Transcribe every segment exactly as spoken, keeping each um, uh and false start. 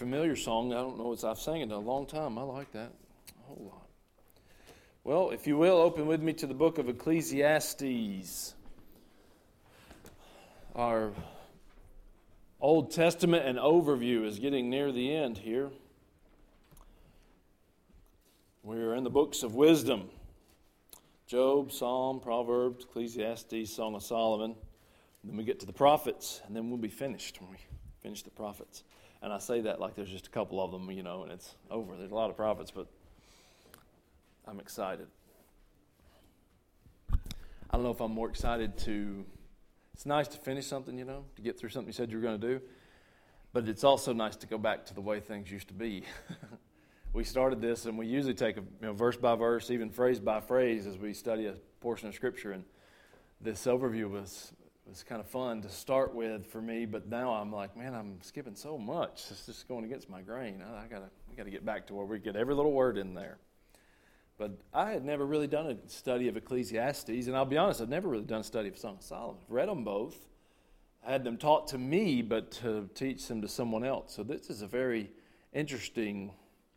familiar song. I don't know if I've sang it in a long time. I like that a whole lot. Well, if you will, open with me to the book of Ecclesiastes. Our Old Testament and overview is getting near the end here. We're in the books of wisdom. Job, Psalm, Proverbs, Ecclesiastes, Song of Solomon. Then we get to the prophets, and then we'll be finished when we finish the prophets. And I say that like there's just a couple of them, you know, and it's over. There's a lot of prophets, but I'm excited. I don't know if I'm more excited to... It's nice to finish something, you know, to get through something you said you were going to do. But it's also nice to go back to the way things used to be. We started this, and we usually take a you know, verse by verse, even phrase by phrase, as we study a portion of Scripture. And this overview was... It was kind of fun to start with for me, but now I'm like, man, I'm skipping so much. It's just going against my grain. I, I gotta, I gotta get back to where we get every little word in there. But I had never really done a study of Ecclesiastes, and I'll be honest, I've never really done a study of Song of Solomon. I've read them both. I had them taught to me, but to teach them to someone else. So this is a very interesting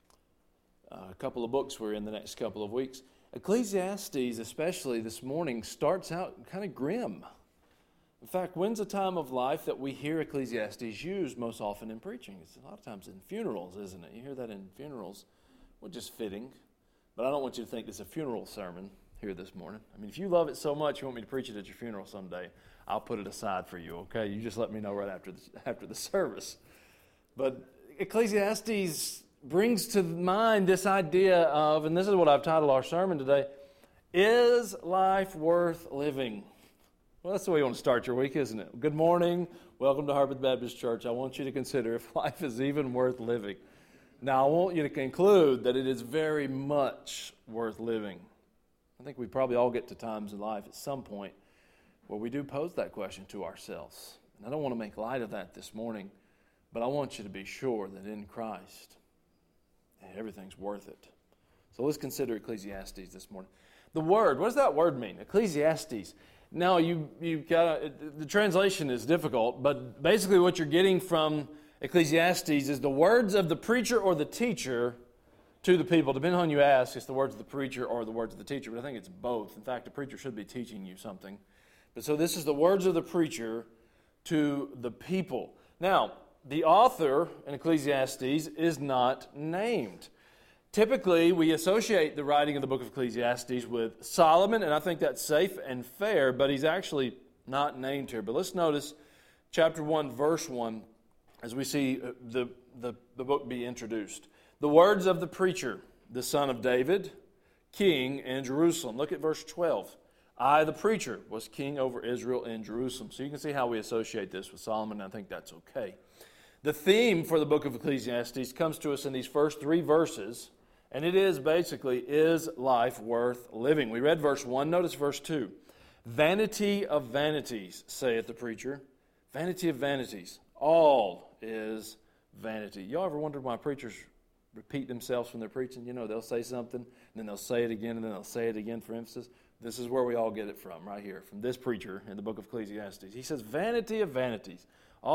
uh, couple of books we're in the next couple of weeks. Ecclesiastes, especially this morning, starts out kind of grim. In fact, when's a time of life that we hear Ecclesiastes used most often in preaching? It's a lot of times in funerals, isn't it? You hear that in funerals. Well, just fitting. But I don't want you to think it's a funeral sermon here this morning. I mean, if you love it so much, you want me to preach it at your funeral someday, I'll put it aside for you, okay? You just let me know right after the, after the service. But Ecclesiastes brings to mind this idea of, and this is what I've titled our sermon today, is life worth living? Well, that's the way you want to start your week, isn't it? Good morning. Welcome to Harpeth Baptist Church. I want you to consider if life is even worth living. Now, I want you to conclude that it is very much worth living. I think we probably all get to times in life at some point where we do pose that question to ourselves. And I don't want to make light of that this morning, but I want you to be sure that in Christ, everything's worth it. So let's consider Ecclesiastes this morning. The word, what does that word mean? Ecclesiastes. Now, you you got the translation is difficult, but basically what you're getting from Ecclesiastes is the words of the preacher or the teacher to the people. Depending on who you ask, it's the words of the preacher or the words of the teacher, but I think it's both. In fact, the preacher should be teaching you something. But so this is the words of the preacher to the people. Now, the author in Ecclesiastes is not named. Typically, we associate the writing of the book of Ecclesiastes with Solomon, and I think that's safe and fair, but he's actually not named here. But let's notice chapter one, verse one, as we see the, the, the book be introduced. The words of the preacher, the son of David, king in Jerusalem. Look at verse twelve. I, the preacher, was king over Israel in Jerusalem. So you can see how we associate this with Solomon, and I think that's okay. The theme for the book of Ecclesiastes comes to us in these first three verses. And it is basically, is life worth living? We read verse one, notice verse two. Vanity of vanities, saith the preacher. Vanity of vanities. All is vanity. Y'all ever wondered why preachers repeat themselves when they're preaching? You know, they'll say something, and then they'll say it again, and then they'll say it again for emphasis. This is where we all get it from, right here, from this preacher in the book of Ecclesiastes. He says, vanity of vanities.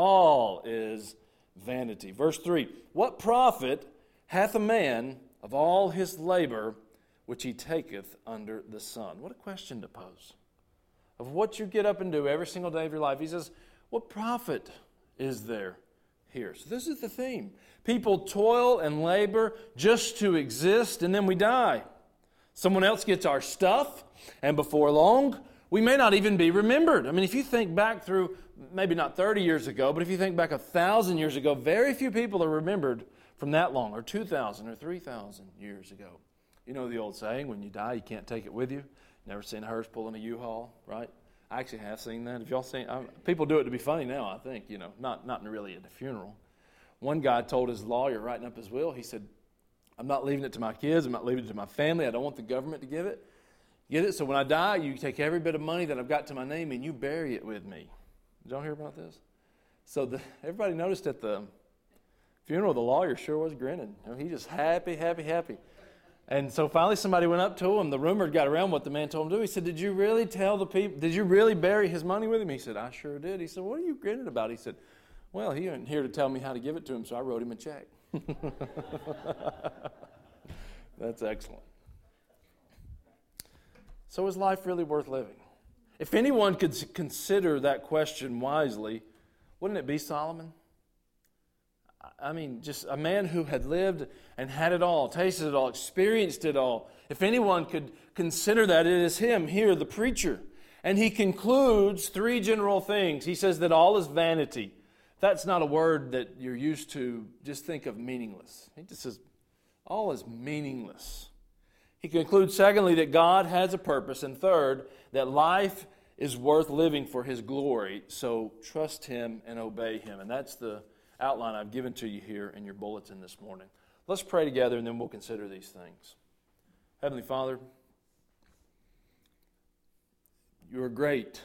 All is vanity. Verse three. What profit hath a man of all his labor which he taketh under the sun? What a question to pose. Of what you get up and do every single day of your life. He says, what profit is there here? So this is the theme. People toil and labor just to exist, and then we die. Someone else gets our stuff, and before long, we may not even be remembered. I mean, if you think back through, maybe not thirty years ago, but if you think back a thousand years ago, very few people are remembered from that long, or two thousand or three thousand years ago. You know the old saying, when you die, you can't take it with you. Never seen a hearse pulling a U-Haul, right? I actually have seen that. If y'all seen, I, people do it to be funny now, I think, you know, not, not really at a funeral. One guy told his lawyer, writing up his will, he said, I'm not leaving it to my kids, I'm not leaving it to my family, I don't want the government to give it. Get it? So when I die, you take every bit of money that I've got to my name and you bury it with me. Did y'all hear about this? So the, everybody noticed at the funeral, the lawyer sure was grinning. You know, he just happy, happy, happy. And so finally somebody went up to him. The rumor got around what the man told him to do. He said, did you really tell the people, did you really bury his money with him? He said, I sure did. He said, what are you grinning about? He said, well, he isn't here to tell me how to give it to him, so I wrote him a check. That's excellent. So is life really worth living? If anyone could consider that question wisely, wouldn't it be Solomon? I mean, just a man who had lived and had it all, tasted it all, experienced it all. If anyone could consider that, it is him here, the preacher. And he concludes three general things. He says that all is vanity. If that's not a word that you're used to, just think of meaningless. He just says, all is meaningless. He concludes, secondly, that God has a purpose. And third, that life is worth living for His glory. So trust Him and obey Him. And that's the outline I've given to you here in your bulletin this morning. Let's pray together and then we'll consider these things. Heavenly Father, You are great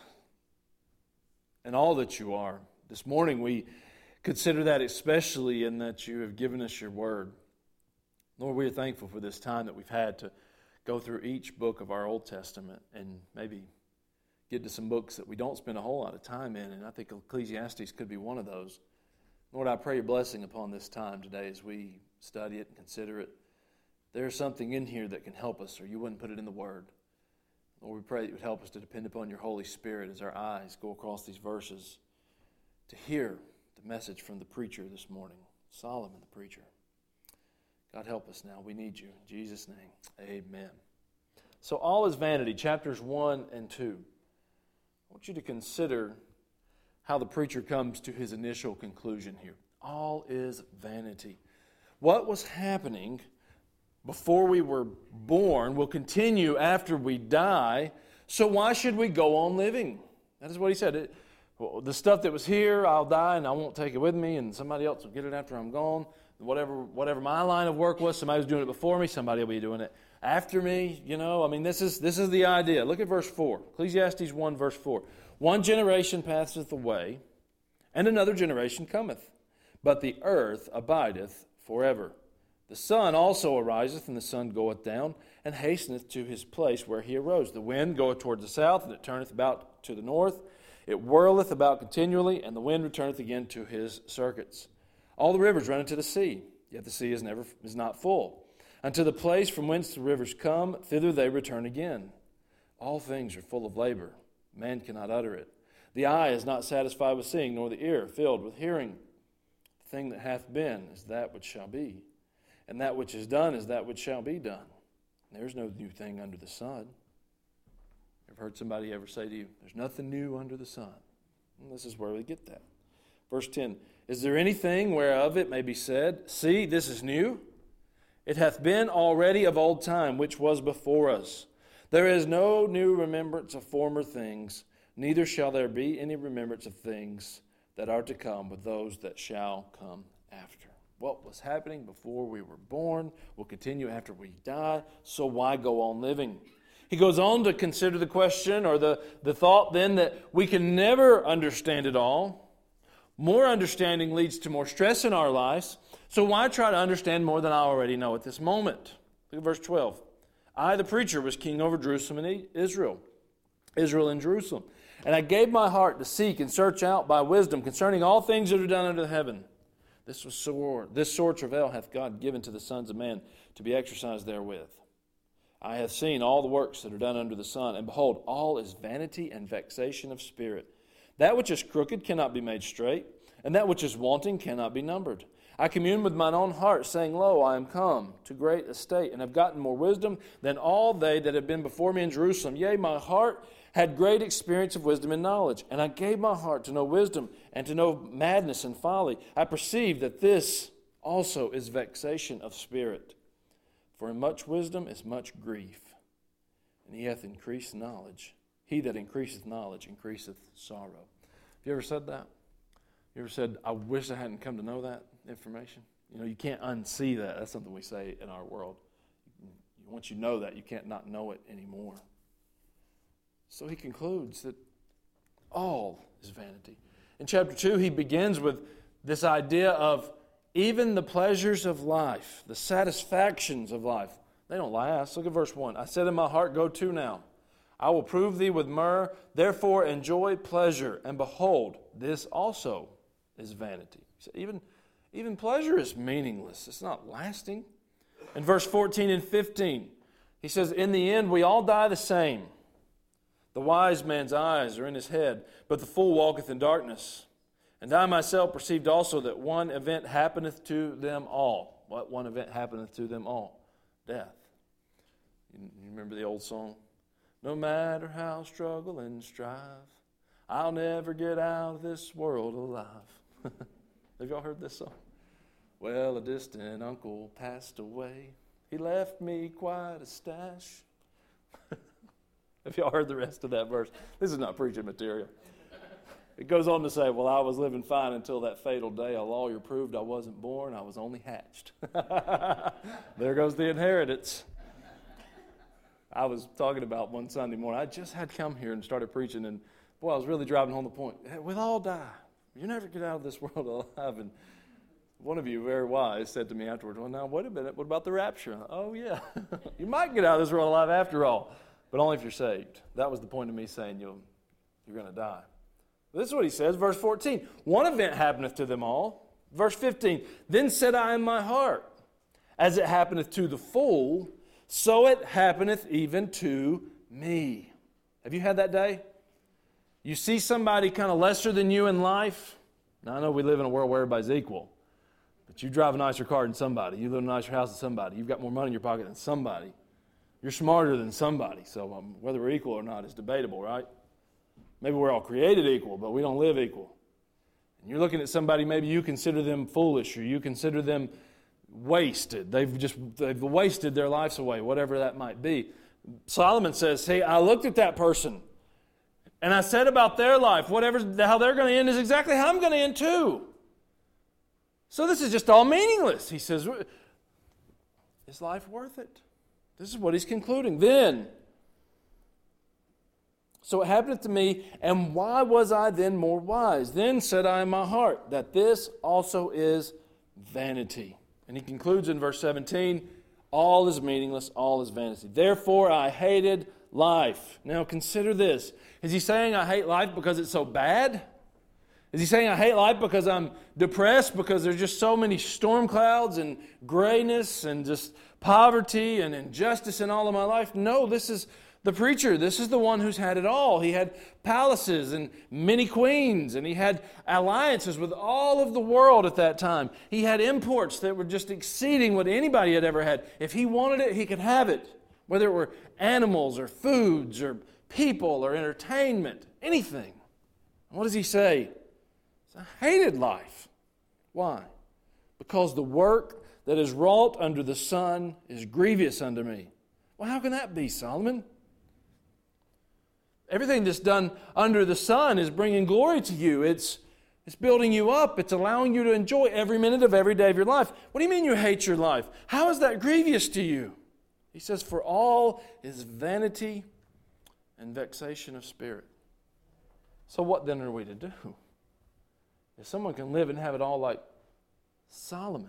in all that You are. This morning we consider that especially in that You have given us Your Word. Lord, we are thankful for this time that we've had to go through each book of our Old Testament and maybe get to some books that we don't spend a whole lot of time in, and I think Ecclesiastes could be one of those. Lord, I pray Your blessing upon this time today as we study it and consider it. There's something in here that can help us, or You wouldn't put it in the Word. Lord, we pray that You would help us to depend upon Your Holy Spirit as our eyes go across these verses to hear the message from the preacher this morning, Solomon the preacher. God, help us now. We need You. In Jesus' name, amen. So all is vanity, chapters one and two. I want you to consider how the preacher comes to his initial conclusion here. All is vanity. What was happening before we were born will continue after we die, so why should we go on living? That is what he said. It, well, the stuff that was here, I'll die and I won't take it with me, and somebody else will get it after I'm gone. Whatever whatever my line of work was, somebody was doing it before me, somebody will be doing it after me. You know, I mean, this is this is the idea. Look at verse four. Ecclesiastes one, verse four. One generation passeth away, and another generation cometh, but the earth abideth forever. The sun also ariseth, and the sun goeth down, and hasteneth to his place where he arose. The wind goeth toward the south, and it turneth about to the north. It whirleth about continually, and the wind returneth again to his circuits. All the rivers run into the sea, yet the sea is never is not full. Unto the place from whence the rivers come, thither they return again. All things are full of labor. Man cannot utter it. The eye is not satisfied with seeing, nor the ear filled with hearing. The thing that hath been is that which shall be, and that which is done is that which shall be done. There is no new thing under the sun. You've heard somebody ever say to you, there's nothing new under the sun. And this is where we get that. Verse ten, is there anything whereof it may be said, see, this is new? It hath been already of old time, which was before us. There is no new remembrance of former things, neither shall there be any remembrance of things that are to come with those that shall come after. What was happening before we were born will continue after we die, so why go on living? He goes on to consider the question or the, the thought then that we can never understand it all. More understanding leads to more stress in our lives, so why try to understand more than I already know at this moment? Look at verse twelve. I, the preacher, was king over Jerusalem and Israel, Israel and Jerusalem. And I gave my heart to seek and search out by wisdom concerning all things that are done under heaven. This was sore, this sore travail hath God given to the sons of man to be exercised therewith. I have seen all the works that are done under the sun, and behold, all is vanity and vexation of spirit. That which is crooked cannot be made straight, and that which is wanting cannot be numbered. I commune with mine own heart, saying, Lo, I am come to great estate, and have gotten more wisdom than all they that have been before me in Jerusalem. Yea, my heart had great experience of wisdom and knowledge, and I gave my heart to know wisdom and to know madness and folly. I perceive that this also is vexation of spirit. For in much wisdom is much grief, and he hath increased knowledge. He that increaseth knowledge increaseth sorrow. Have you ever said that? You ever said, I wish I hadn't come to know that information? You know, you can't unsee that. That's something we say in our world. Once you know that, you can't not know it anymore. So he concludes that all is vanity. In chapter two, he begins with this idea of even the pleasures of life, the satisfactions of life, they don't last. Look at verse one. I said in my heart, go to now. I will prove thee with myrrh, therefore enjoy pleasure. And behold, this also is vanity. So even, Even pleasure is meaningless. It's not lasting. In verse fourteen and fifteen, he says, in the end, we all die the same. The wise man's eyes are in his head, but the fool walketh in darkness. And I myself perceived also that one event happeneth to them all. What one event happeneth to them all? Death. You remember the old song? No matter how struggle and strive, I'll never get out of this world alive. Have y'all heard this song? Well, a distant uncle passed away. He left me quite a stash. Have y'all heard the rest of that verse? This is not preaching material. It goes on to say, well, I was living fine until that fatal day. A lawyer proved I wasn't born. I was only hatched. There goes the inheritance. I was talking about one Sunday morning. I just had come here and started preaching, and boy, I was really driving home the point. Hey, we'll all die. You never get out of this world alive. And one of you, very wise, said to me afterwards, well, now, wait a minute. What about the rapture? Oh, yeah. You might get out of this world alive after all, but only if you're saved. That was the point of me saying you'll, you're going to die. This is what he says, verse fourteen. One event happeneth to them all. Verse fifteen. Then said I in my heart, as it happeneth to the fool, so it happeneth even to me. Have you had that day? You see somebody kind of lesser than you in life. Now, I know we live in a world where everybody's equal, but you drive a nicer car than somebody. You live in a nicer house than somebody. You've got more money in your pocket than somebody. You're smarter than somebody. So um, whether we're equal or not is debatable, right? Maybe we're all created equal, but we don't live equal. And you're looking at somebody, maybe you consider them foolish, or you consider them wasted. They've just they've wasted their lives away, whatever that might be. Solomon says, hey, I looked at that person, and I said about their life, whatever how they're going to end is exactly how I'm going to end too. So this is just all meaningless. He says, is life worth it? This is what he's concluding. Then, so it happened to me, and why was I then more wise? Then said I in my heart, that this also is vanity. And he concludes in verse seventeen, all is meaningless, all is vanity. Therefore I hated life. Now consider this. Is he saying I hate life because it's so bad? Is he saying I hate life because I'm depressed, because there's just so many storm clouds and grayness and just poverty and injustice in all of my life? No, this is the preacher. This is the one who's had it all. He had palaces and many queens, and he had alliances with all of the world at that time. He had imports that were just exceeding what anybody had ever had. If he wanted it, he could have it, whether it were animals or foods or people or entertainment, anything. What does he say? I hated life. Why? Because the work that is wrought under the sun is grievous unto me. Well, how can that be, Solomon? Everything that's done under the sun is bringing glory to you. It's, it's building you up. It's allowing you to enjoy every minute of every day of your life. What do you mean you hate your life? How is that grievous to you? He says, for all is vanity and vexation of spirit. So what then are we to do? If someone can live and have it all like Solomon,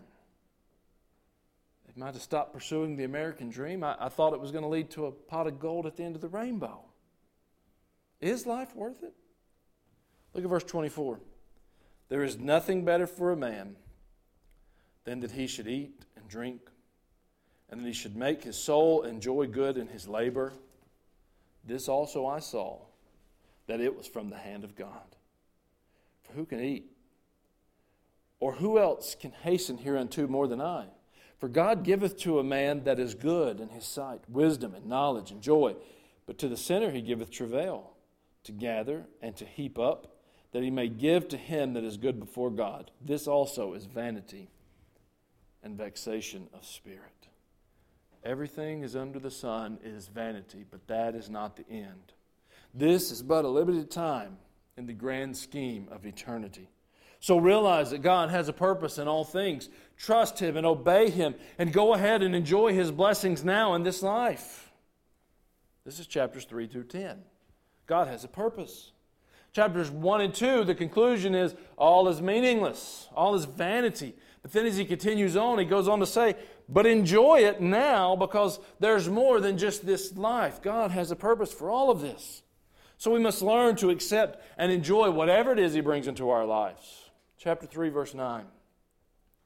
am I to stop pursuing the American dream? I, I thought it was going to lead to a pot of gold at the end of the rainbow. Is life worth it? Look at verse twenty-four. There is nothing better for a man than that he should eat and drink, and that he should make his soul enjoy good in his labor. This also I saw, that it was from the hand of God. For who can eat? Or who else can hasten hereunto more than I? For God giveth to a man that is good in his sight, wisdom and knowledge and joy. But to the sinner he giveth travail, to gather and to heap up, that he may give to him that is good before God. This also is vanity and vexation of spirit. Everything is under the sun is vanity, but that is not the end. This is but a limited time in the grand scheme of eternity. So realize that God has a purpose in all things. Trust Him and obey Him, and go ahead and enjoy His blessings now in this life. This is chapters three through ten. God has a purpose. Chapters one and two, the conclusion is all is meaningless, all is vanity. But then as he continues on, he goes on to say, but enjoy it now, because there's more than just this life. God has a purpose for all of this. So we must learn to accept and enjoy whatever it is He brings into our lives. Chapter three, verse nine.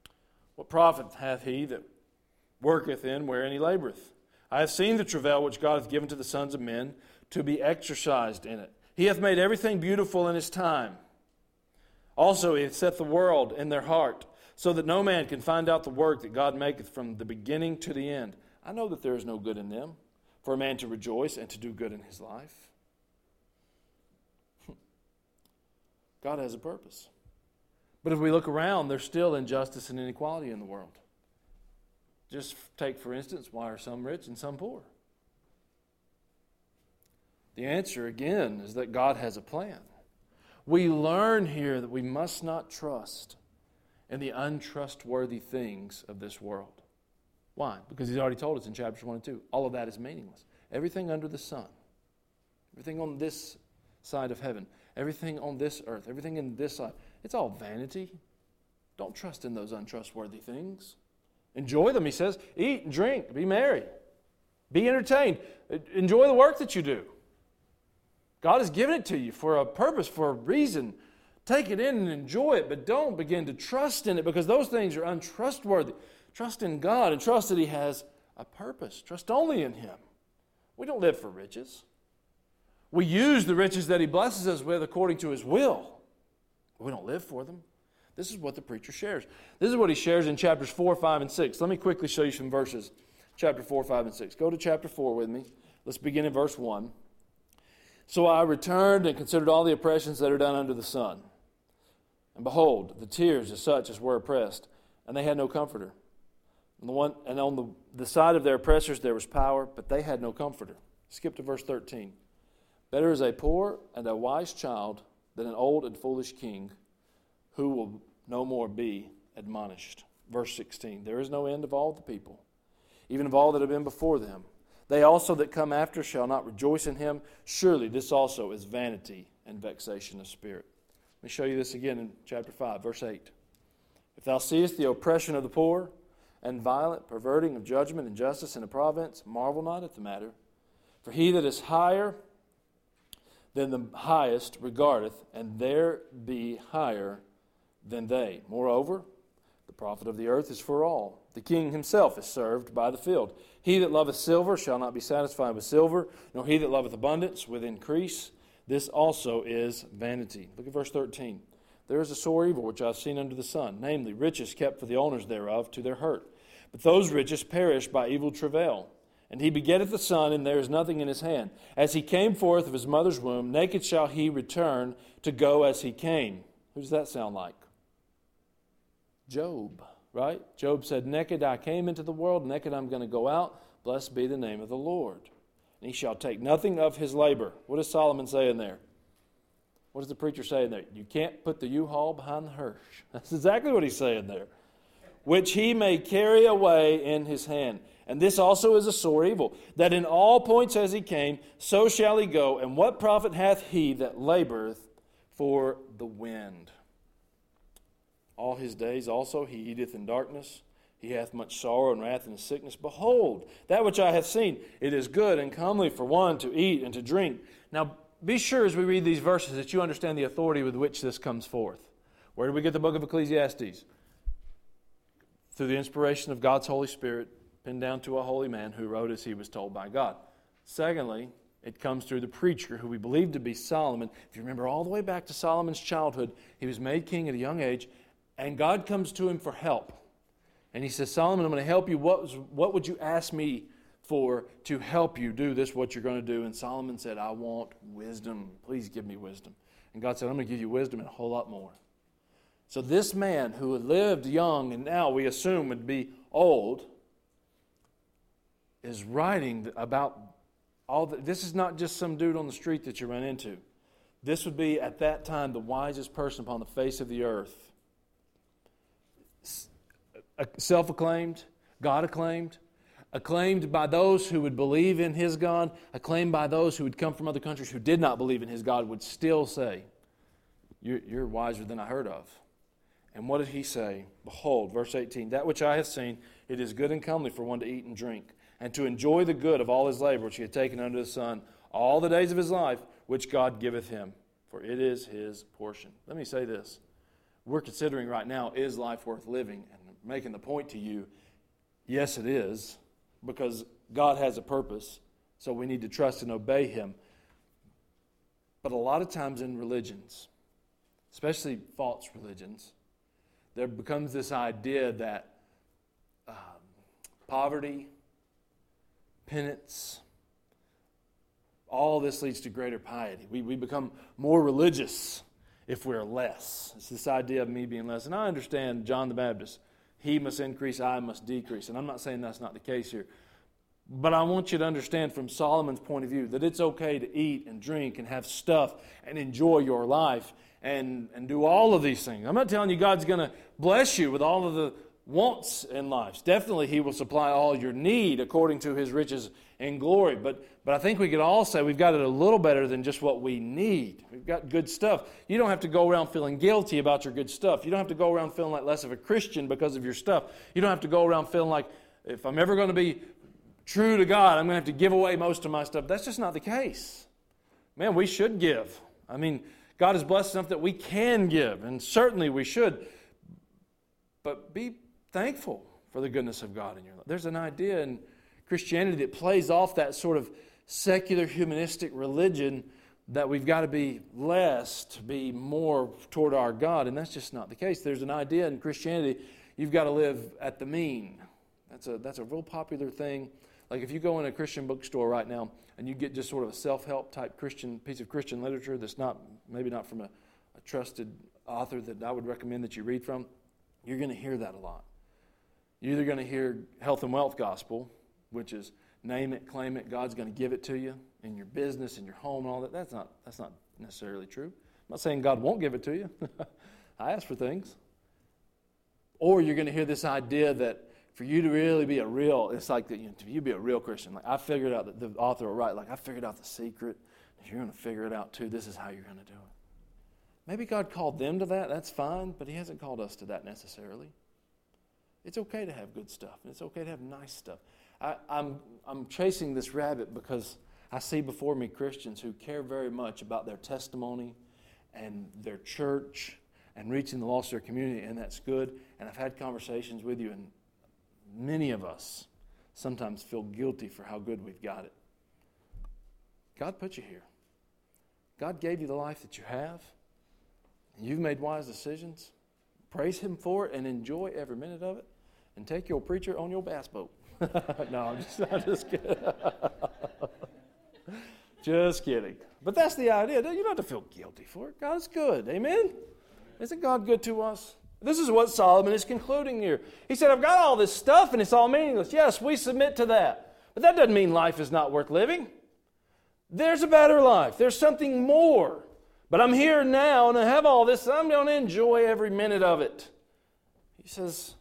What profit hath he that worketh in wherein he laboureth? I have seen the travail which God hath given to the sons of men to be exercised in it. He hath made everything beautiful in his time. Also he hath set the world in their heart, so that no man can find out the work that God maketh from the beginning to the end. I know that there is no good in them, for a man to rejoice and to do good in his life. God has a purpose. But if we look around, there's still injustice and inequality in the world. Just take, for instance, why are some rich and some poor? The answer, again, is that God has a plan. We learn here that we must not trust in the untrustworthy things of this world. Why? Because he's already told us in chapters one and two, all of that is meaningless. Everything under the sun, everything on this side of heaven, everything on this earth, everything in this side, it's all vanity. Don't trust in those untrustworthy things. Enjoy them, he says. Eat and drink, be merry, be entertained. Enjoy the work that you do. God has given it to you for a purpose, for a reason. Take it in and enjoy it, but don't begin to trust in it because those things are untrustworthy. Trust in God and trust that he has a purpose. Trust only in him. We don't live for riches. We use the riches that he blesses us with according to his will. But we don't live for them. This is what the preacher shares. This is what he shares in chapters four, five, and six. Let me quickly show you some verses. Chapter four, five, and six. Go to chapter four with me. Let's begin in verse one. So I returned and considered all the oppressions that are done under the sun. And behold, the tears of such as were oppressed, and they had no comforter. And, the one, and on the, the side of their oppressors there was power, but they had no comforter. Skip to verse thirteen. Better is a poor and a wise child than an old and foolish king, who will no more be admonished. Verse sixteen. There is no end of all the people, even of all that have been before them. They also that come after shall not rejoice in him. Surely this also is vanity and vexation of spirit. Let me show you this again in chapter five, verse eight. If thou seest the oppression of the poor, and violent perverting of judgment and justice in a province, marvel not at the matter. For he that is higher than the highest regardeth, and there be higher than they. Moreover, the profit of the earth is for all. The king himself is served by the field. He that loveth silver shall not be satisfied with silver, nor he that loveth abundance with increase. This also is vanity. Look at verse thirteen. There is a sore evil which I have seen under the sun, namely riches kept for the owners thereof to their hurt. But those riches perish by evil travail. And he begetteth a son, and there is nothing in his hand. As he came forth of his mother's womb, naked shall he return to go as he came. Who does that sound like? Job, right? Job said, naked I came into the world, naked I'm going to go out. Blessed be the name of the Lord. And he shall take nothing of his labor. What does Solomon say in there? What does the preacher say in there? You can't put the U-Haul behind the hearse. That's exactly what he's saying there. Which he may carry away in his hand. And this also is a sore evil, that in all points as he came, so shall he go. And what profit hath he that laboreth for the wind? All his days also he eateth in darkness. He hath much sorrow and wrath and sickness. Behold, that which I have seen, it is good and comely for one to eat and to drink. Now, be sure as we read these verses that you understand the authority with which this comes forth. Where do we get the book of Ecclesiastes? Through the inspiration of God's Holy Spirit, pinned down to a holy man who wrote as he was told by God. Secondly, it comes through the preacher who we believe to be Solomon. If you remember all the way back to Solomon's childhood, he was made king at a young age, and God comes to him for help. And he says, Solomon, I'm going to help you. What, was, what would you ask me for to help you do this, what you're going to do? And Solomon said, I want wisdom. Please give me wisdom. And God said, I'm going to give you wisdom and a whole lot more. So this man who had lived young and now we assume would be old is writing about all the, this is not just some dude on the street that you run into. This would be at that time the wisest person upon the face of the earth. Self-acclaimed, God-acclaimed, acclaimed by those who would believe in his God, acclaimed by those who would come from other countries who did not believe in his God, would still say, you're, you're wiser than I heard of. And what did he say? Behold, verse eighteen, that which I have seen, it is good and comely for one to eat and drink, and to enjoy the good of all his labor which he had taken under the sun, all the days of his life, which God giveth him, for it is his portion. Let me say this. We're considering right now, is life worth living? And making the point to you, yes, it is, because God has a purpose, so we need to trust and obey Him. But a lot of times in religions, especially false religions, there becomes this idea that um, poverty, penance, all this leads to greater piety. We, we become more religious if we're less. It's this idea of me being less. And I understand John the Baptist. He must increase, I must decrease. And I'm not saying that's not the case here. But I want you to understand from Solomon's point of view that it's okay to eat and drink and have stuff and enjoy your life and, and do all of these things. I'm not telling you God's going to bless you with all of the wants in life. Definitely He will supply all your need according to His riches and glory. But, but I think we could all say we've got it a little better than just what we need. We've got good stuff. You don't have to go around feeling guilty about your good stuff. You don't have to go around feeling like less of a Christian because of your stuff. You don't have to go around feeling like if I'm ever going to be true to God, I'm going to have to give away most of my stuff. That's just not the case. Man, we should give. I mean, God has blessed enough that we can give, and certainly we should. But be thankful for the goodness of God in your life. There's an idea in Christianity that plays off that sort of secular humanistic religion that we've got to be less to be more toward our God, and that's just not the case. There's an idea in Christianity you've got to live at the mean. That's a that's a real popular thing. Like if you go in a Christian bookstore right now and you get just sort of a self-help type Christian piece of Christian literature that's not maybe not from a, a trusted author that I would recommend that you read from, you're going to hear that a lot. You're either going to hear health and wealth gospel, which is name it, claim it, God's going to give it to you in your business, in your home, and all that. That's not that's not necessarily true. I'm not saying God won't give it to you. I ask for things. Or you're going to hear this idea that for you to really be a real, it's like that, you know, to you be a real Christian. Like I figured out, that the author will write, like I figured out the secret. If you're going to figure it out too, this is how you're going to do it. Maybe God called them to that. That's fine, but He hasn't called us to that necessarily. It's okay to have good stuff, and it's okay to have nice stuff. I, I'm I'm chasing this rabbit because I see before me Christians who care very much about their testimony and their church and reaching the lost of their community, and that's good. And I've had conversations with you, and many of us sometimes feel guilty for how good we've got it. God put you here. God gave you the life that you have. And you've made wise decisions. Praise Him for it and enjoy every minute of it. And take your preacher on your bass boat. No, I'm just, I'm just kidding. Just kidding. But that's the idea. You don't have to feel guilty for it. God's good. Amen? Isn't God good to us? This is what Solomon is concluding here. He said, I've got all this stuff and it's all meaningless. Yes, we submit to that. But that doesn't mean life is not worth living. There's a better life. There's something more. But I'm here now and I have all this. I'm going to enjoy every minute of it. He says,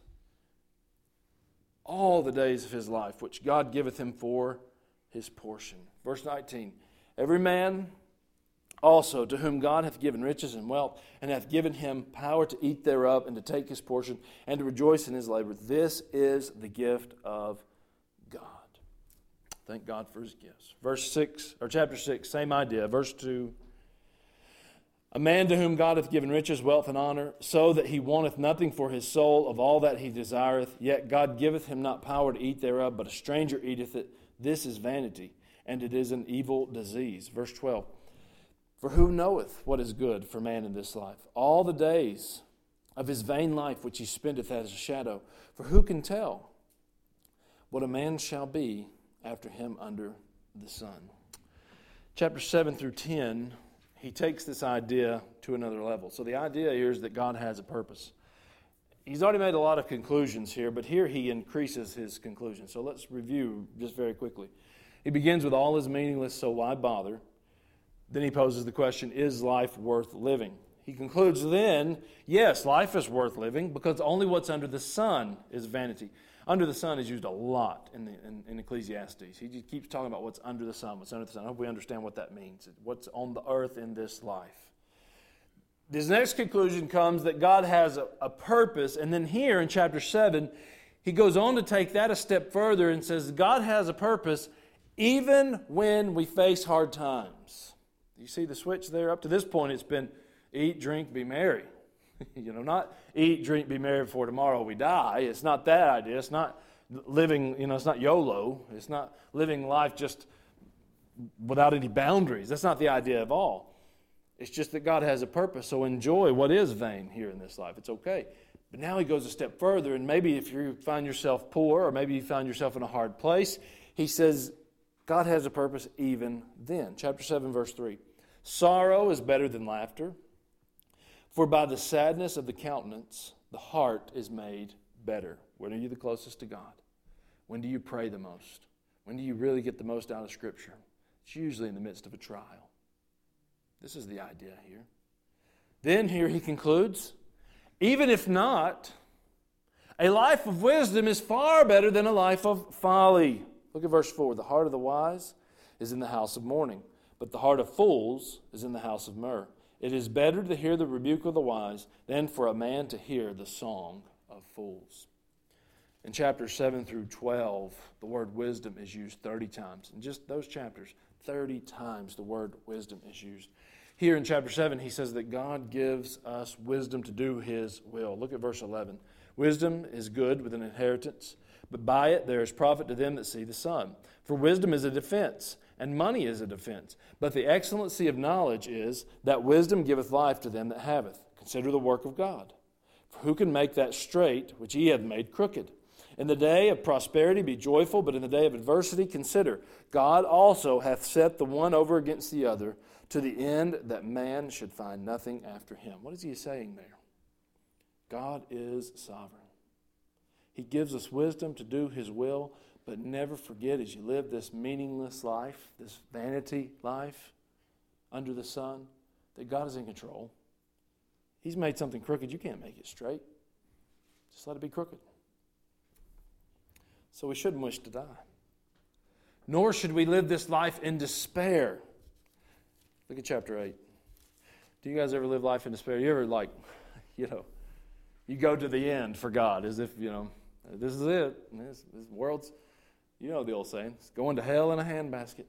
all the days of his life, which God giveth him for his portion. Verse nineteen, every man also to whom God hath given riches and wealth, and hath given him power to eat thereof, and to take his portion, and to rejoice in his labor. This is the gift of God. Thank God for his gifts. Verse six, or chapter six, same idea. Verse two. A man to whom God hath given riches, wealth, and honor, so that he wanteth nothing for his soul of all that he desireth, yet God giveth him not power to eat thereof, but a stranger eateth it. This is vanity, and it is an evil disease. Verse twelve. For who knoweth what is good for man in this life? All the days of his vain life which he spendeth as a shadow. For who can tell what a man shall be after him under the sun? Chapter seven through ten, he takes this idea to another level. So the idea here is that God has a purpose. He's already made a lot of conclusions here, but here he increases his conclusions. So let's review just very quickly. He begins with all is meaningless, so why bother? Then he poses the question, is life worth living? He concludes then, yes, life is worth living because only what's under the sun is vanity. Under the sun is used a lot in, the, in, in Ecclesiastes. He just keeps talking about what's under the sun, what's under the sun. I hope we understand what that means, what's on the earth in this life. This next conclusion comes that God has a, a purpose, and then here in chapter seven, he goes on to take that a step further and says God has a purpose even when we face hard times. You see the switch there? Up to this point, it's been eat, drink, be merry. You know, not eat, drink, be merry before tomorrow we die. It's not that idea. It's not living, you know, it's not YOLO. It's not living life just without any boundaries. That's not the idea of all. It's just that God has a purpose. So enjoy what is vain here in this life. It's okay. But now he goes a step further, and maybe if you find yourself poor, or maybe you find yourself in a hard place, he says God has a purpose even then. Chapter seven, verse three. Sorrow is better than laughter, for by the sadness of the countenance, the heart is made better. When are you the closest to God? When do you pray the most? When do you really get the most out of Scripture? It's usually in the midst of a trial. This is the idea here. Then here he concludes, even if not, a life of wisdom is far better than a life of folly. Look at verse four. The heart of the wise is in the house of mourning, but the heart of fools is in the house of myrrh. It is better to hear the rebuke of the wise than for a man to hear the song of fools. In chapters seven through twelve, the word wisdom is used thirty times. In just those chapters, thirty times the word wisdom is used. Here in chapter seven, he says that God gives us wisdom to do his will. Look at verse eleven. Wisdom is good with an inheritance, but by it there is profit to them that see the sun. For wisdom is a defense, and money is a defense. But the excellency of knowledge is that wisdom giveth life to them that have it. Consider the work of God. For who can make that straight which he hath made crooked? In the day of prosperity be joyful, but in the day of adversity consider. God also hath set the one over against the other, to the end that man should find nothing after him. What is he saying there? God is sovereign. He gives us wisdom to do his will, but never forget as you live this meaningless life, this vanity life under the sun, that God is in control. He's made something crooked. You can't make it straight. Just let it be crooked. So we shouldn't wish to die. Nor should we live this life in despair. Look at chapter eight. Do you guys ever live life in despair? You ever like, you know, you go to the end for God as if, you know, this is it. This, this world's, you know the old saying, it's going to hell in a handbasket.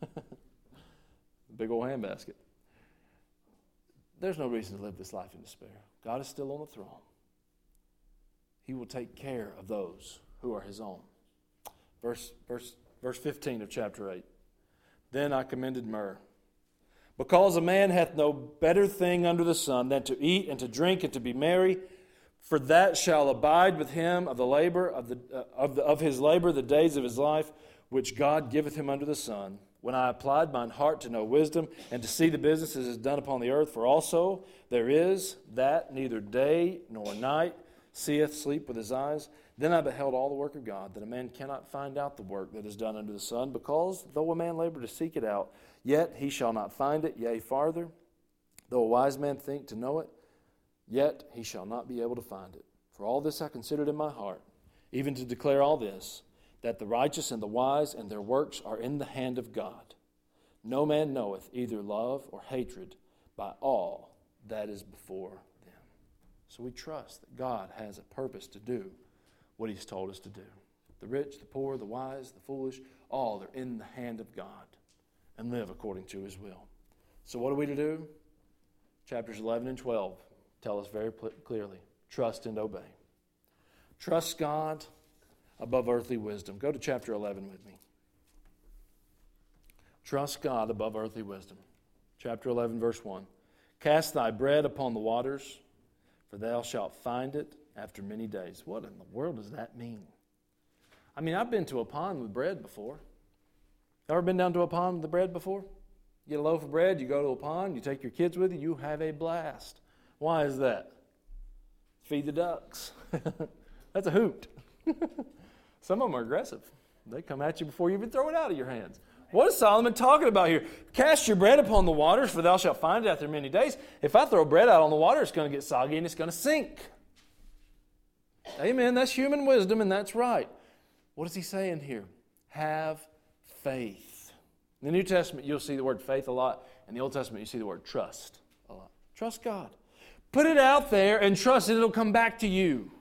Big old handbasket. There's no reason to live this life in despair. God is still on the throne. He will take care of those who are his own. Verse, verse, verse fifteen of chapter eight. Then I commended myrrh, because a man hath no better thing under the sun than to eat and to drink and to be merry, for that shall abide with him of the labor of the uh, of the, of his labor the days of his life, which God giveth him under the sun. When I applied mine heart to know wisdom and to see the businesses is done upon the earth, for also there is that neither day nor night seeth sleep with his eyes. Then I beheld all the work of God, that a man cannot find out the work that is done under the sun, because though a man labor to seek it out, yet he shall not find it, yea, farther, though a wise man think to know it, yet he shall not be able to find it. For all this I considered in my heart, even to declare all this, that the righteous and the wise and their works are in the hand of God. No man knoweth either love or hatred by all that is before them. So we trust that God has a purpose to do what he's told us to do. The rich, the poor, the wise, the foolish, all are in the hand of God and live according to his will. So what are we to do? Chapters eleven and twelve tell us very clearly, trust and obey. Trust God above earthly wisdom. Go to chapter eleven with me. Trust God above earthly wisdom. Chapter eleven, verse one. Cast thy bread upon the waters, for thou shalt find it after many days. What in the world does that mean? I mean, I've been to a pond with bread before. Ever been down to a pond with the bread before? You get a loaf of bread, you go to a pond, you take your kids with you, you have a blast. Why is that? Feed the ducks. That's a hoot. Some of them are aggressive. They come at you before you even throw it out of your hands. What is Solomon talking about here? Cast your bread upon the waters, for thou shalt find it after many days. If I throw bread out on the water, it's going to get soggy and it's going to sink. Amen. That's human wisdom, and that's right. What is he saying here? Have faith. In the New Testament, you'll see the word faith a lot. In the Old Testament, you see the word trust a lot. Trust God. Put it out there and trust that it'll come back to you.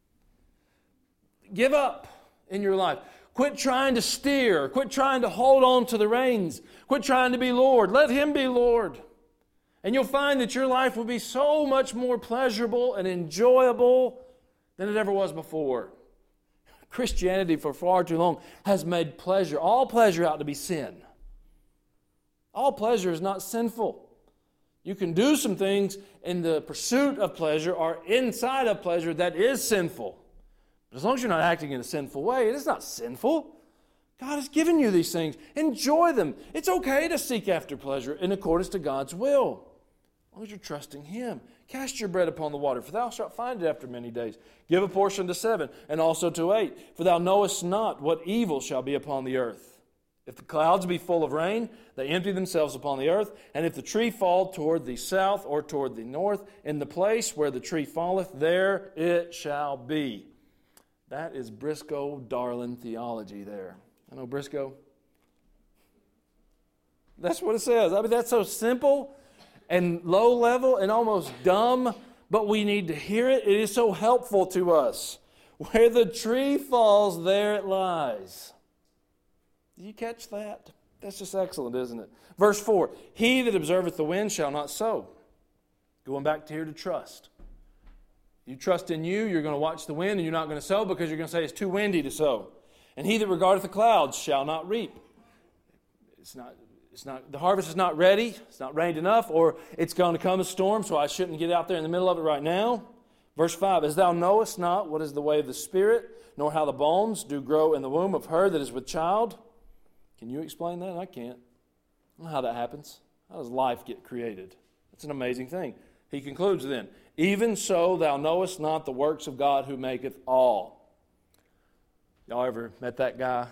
Give up in your life. Quit trying to steer. Quit trying to hold on to the reins. Quit trying to be Lord. Let him be Lord. And you'll find that your life will be so much more pleasurable and enjoyable than it ever was before. Christianity for far too long has made pleasure, all pleasure, out to be sin. All pleasure is not sinful. You can do some things in the pursuit of pleasure or inside of pleasure that is sinful. But as long as you're not acting in a sinful way, it is not sinful. God has given you these things. Enjoy them. It's okay to seek after pleasure in accordance to God's will. As long as you're trusting Him. Cast your bread upon the water, for thou shalt find it after many days. Give a portion to seven, and also to eight. For thou knowest not what evil shall be upon the earth. If the clouds be full of rain, they empty themselves upon the earth. And if the tree fall toward the south or toward the north, in the place where the tree falleth, there it shall be. That is Briscoe Darling theology there. I know Briscoe. That's what it says. I mean, that's so simple and low level and almost dumb, but we need to hear it. It is so helpful to us. Where the tree falls, there it lies. Do you catch that? That's just excellent, isn't it? Verse four, he that observeth the wind shall not sow. Going back to here to trust. You trust in you, you're going to watch the wind, and you're not going to sow because you're going to say it's too windy to sow. And he that regardeth the clouds shall not reap. It's not, it's not, the harvest is not ready, it's not rained enough, or it's going to come a storm, so I shouldn't get out there in the middle of it right now. Verse five, as thou knowest not what is the way of the Spirit, nor how the bones do grow in the womb of her that is with child. Can you explain that? I can't. I don't know how that happens. How does life get created? That's an amazing thing. He concludes then, even so thou knowest not the works of God who maketh all. Y'all ever met that guy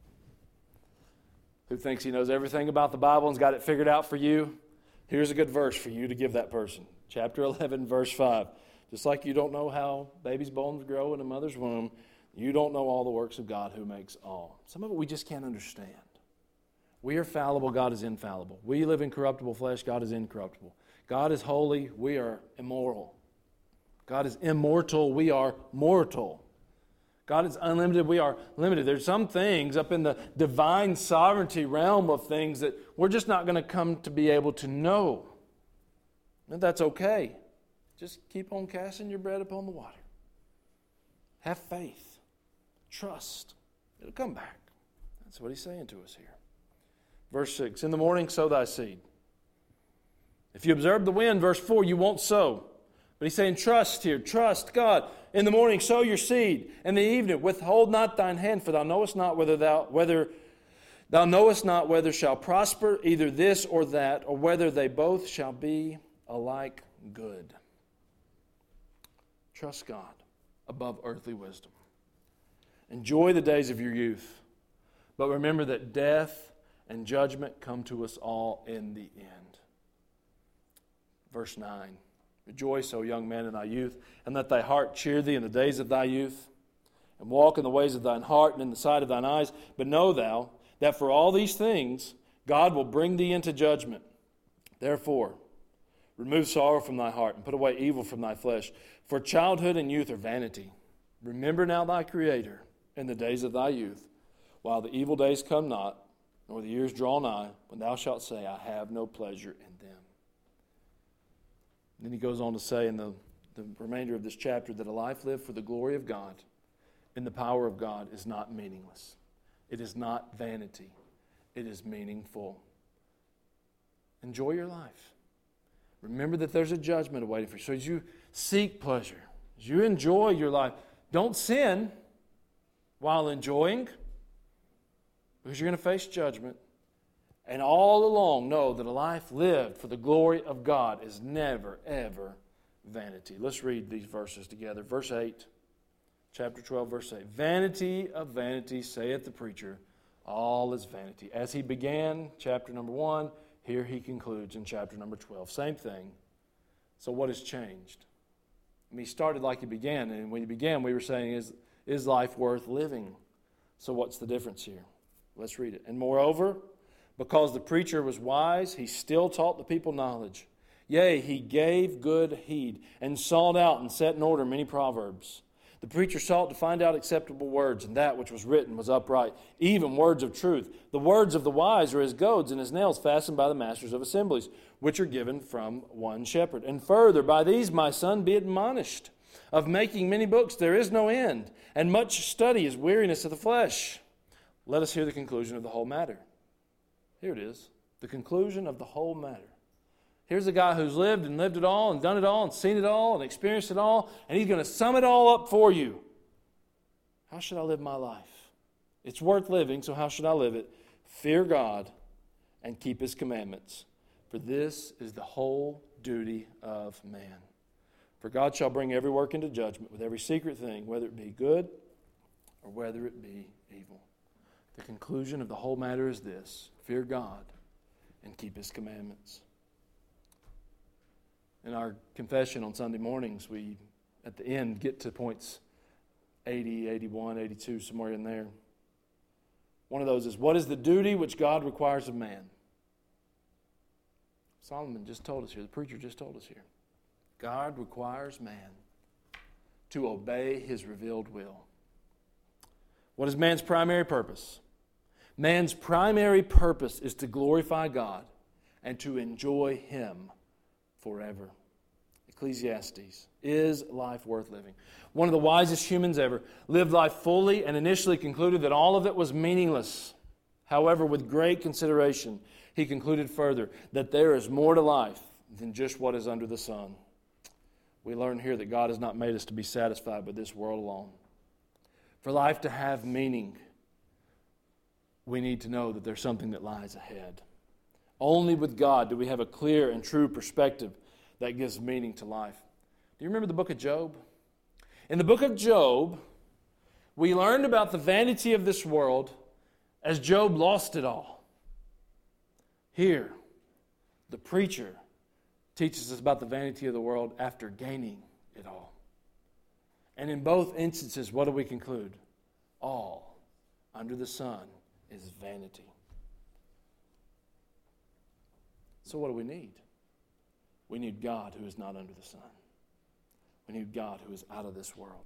who thinks he knows everything about the Bible and's got it figured out for you? Here's a good verse for you to give that person. Chapter eleven, verse five. Just like you don't know how baby's bones grow in a mother's womb, you don't know all the works of God who makes all. Some of it we just can't understand. We are fallible, God is infallible. We live in corruptible flesh, God is incorruptible. God is holy, we are immoral. God is immortal, we are mortal. God is unlimited, we are limited. There's some things up in the divine sovereignty realm of things that we're just not going to come to be able to know. And that's okay. Just keep on casting your bread upon the water. Have faith. Trust. It'll come back. That's what he's saying to us here. Verse six, in the morning sow thy seed. If you observe the wind, verse four, you won't sow. But he's saying trust here, trust God. In the morning sow your seed, and in the evening withhold not thine hand, for thou knowest not whether thou whether thou knowest not whether shall prosper either this or that, or whether they both shall be alike good. Trust God above earthly wisdom. Enjoy the days of your youth, but remember that death and judgment come to us all in the end. Verse nine. Rejoice, O young man, in thy youth, and let thy heart cheer thee in the days of thy youth, and walk in the ways of thine heart and in the sight of thine eyes. But know thou that for all these things God will bring thee into judgment. Therefore, remove sorrow from thy heart, and put away evil from thy flesh. For childhood and youth are vanity. Remember now thy Creator in the days of thy youth, while the evil days come not, nor the years draw nigh, when thou shalt say, I have no pleasure in them. Then he goes on to say in the, the remainder of this chapter that a life lived for the glory of God in the power of God is not meaningless. It is not vanity. It is meaningful. Enjoy your life. Remember that there's a judgment awaiting for you. So as you seek pleasure, as you enjoy your life, don't sin while enjoying, because you're going to face judgment. And all along know that a life lived for the glory of God is never, ever vanity. Let's read these verses together. Verse eight, chapter twelve, verse eight. Vanity of vanity, saith the preacher, all is vanity. As he began, chapter number one, here he concludes in chapter number twelve. Same thing. So what has changed? I mean, he started like he began, and when he began, we were saying, is, is life worth living? So what's the difference here? Let's read it. And moreover, because the preacher was wise, he still taught the people knowledge. Yea, he gave good heed, and sought out and set in order many proverbs, The preacher sought to find out acceptable words, and that which was written was upright, even words of truth. The words of the wise are as goads, and as nails fastened by the masters of assemblies, which are given from one shepherd. And further, by these, my son, be admonished. Of making many books there is no end, and much study is weariness of the flesh. Let us hear the conclusion of the whole matter. Here it is, the conclusion of the whole matter. Here's a guy who's lived and lived it all and done it all and seen it all and experienced it all, and he's going to sum it all up for you. How should I live my life? It's worth living, so how should I live it? Fear God and keep His commandments, for this is the whole duty of man. For God shall bring every work into judgment with every secret thing, whether it be good or whether it be evil. The conclusion of the whole matter is this: fear God and keep His commandments. In our confession on Sunday mornings, we, at the end, get to points eighty, eighty-one, eighty-two, somewhere in there. One of those is, what is the duty which God requires of man? Solomon just told us here, the preacher just told us here. God requires man to obey His revealed will. What is man's primary purpose? Man's primary purpose is to glorify God and to enjoy Him forever. Ecclesiastes, is life worth living? One of the wisest humans ever lived life fully and initially concluded that all of it was meaningless. However, with great consideration, he concluded further that there is more to life than just what is under the sun. We learn here that God has not made us to be satisfied with this world alone. For life to have meaning, we need to know that there's something that lies ahead. Only with God do we have a clear and true perspective that gives meaning to life. Do you remember the book of Job? In the book of Job, we learned about the vanity of this world as Job lost it all. Here, the preacher teaches us about the vanity of the world after gaining it all. And in both instances, what do we conclude? All under the sun is vanity. So what do we need? We need God who is not under the sun. We need God who is out of this world.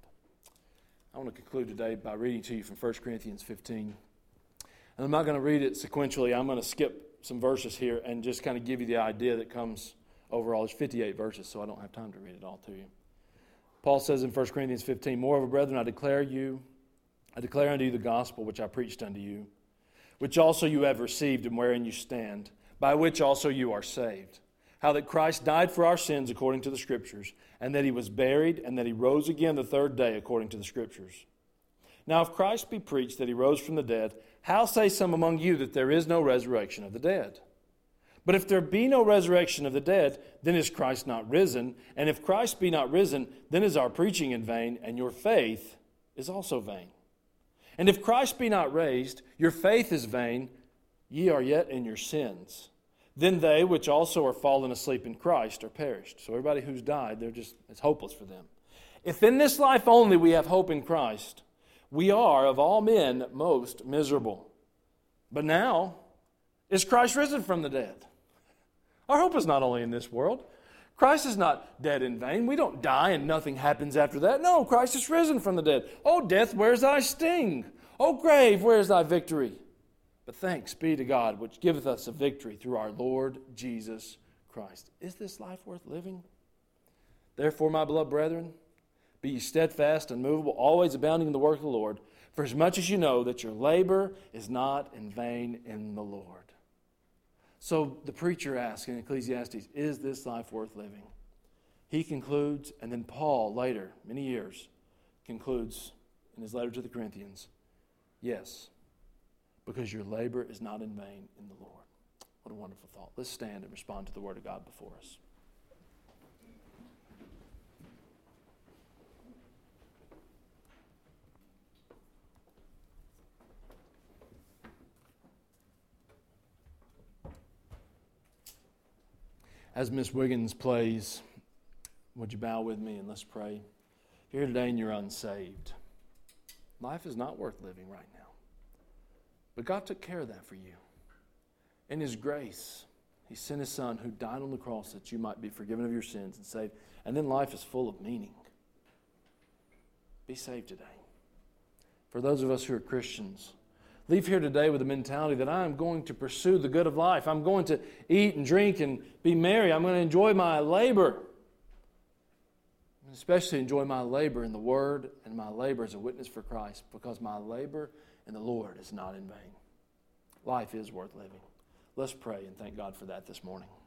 I want to conclude today by reading to you from First Corinthians fifteen. And I'm not going to read it sequentially. I'm going to skip some verses here and just kind of give you the idea that comes overall. There's fifty-eight verses, so I don't have time to read it all to you. Paul says in First Corinthians fifteen, "Moreover, brethren, I declare you, I declare unto you the gospel which I preached unto you, which also you have received and wherein you stand, by which also you are saved. How that Christ died for our sins according to the Scriptures, and that He was buried, and that He rose again the third day according to the Scriptures. Now if Christ be preached that He rose from the dead, how say some among you that there is no resurrection of the dead? But if there be no resurrection of the dead, then is Christ not risen? And if Christ be not risen, then is our preaching in vain, and your faith is also vain. And if Christ be not raised, your faith is vain, ye are yet in your sins. Then they which also are fallen asleep in Christ are perished." So everybody who's died, they're just, it's hopeless for them. "If in this life only we have hope in Christ, we are of all men most miserable. But now is Christ risen from the dead." Our hope is not only in this world. Christ is not dead in vain. We don't die and nothing happens after that. No, Christ is risen from the dead. "O death, where is thy sting? O grave, where is thy victory? But thanks be to God, which giveth us a victory through our Lord Jesus Christ." Is this life worth living? "Therefore, my beloved brethren, be ye steadfast, unmovable, always abounding in the work of the Lord, for as much as you know that your labor is not in vain in the Lord." So the preacher asks in Ecclesiastes, is this life worth living? He concludes, and then Paul later, many years, concludes in his letter to the Corinthians, yes, because your labor is not in vain in the Lord. What a wonderful thought. Let's stand and respond to the Word of God before us. As Miss Wiggins plays, would you bow with me and let's pray? If you're here today and you're unsaved, life is not worth living right now. But God took care of that for you. In His grace, He sent His Son who died on the cross that you might be forgiven of your sins and saved. And then life is full of meaning. be saved today. For those of us who are Christians, leave here today with the mentality that I am going to pursue the good of life. I'm going to eat and drink and be merry. I'm going to enjoy my labor. And especially enjoy my labor in the Word and my labor as a witness for Christ, because my labor in the Lord is not in vain. Life is worth living. Let's pray and thank God for that this morning.